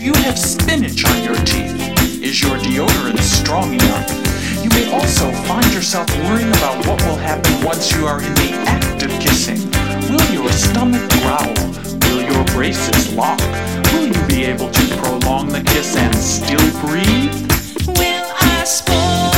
you have spinach on your teeth? Is your deodorant strong enough? You may also find yourself worrying about what will happen once you are in the act of kissing. Will your stomach growl? Will your braces lock? Will you be able to prolong the kiss and still breathe? Will I spoil